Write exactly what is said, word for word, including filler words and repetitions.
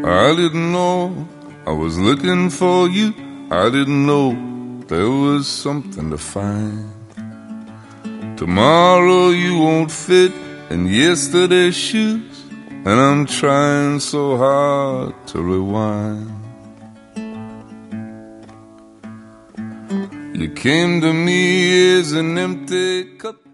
I didn't know I was looking for you. I didn't know there was something to find. Tomorrow you won't fit in yesterday's shoes, and I'm trying so hard to rewind. You came to me as an empty cup.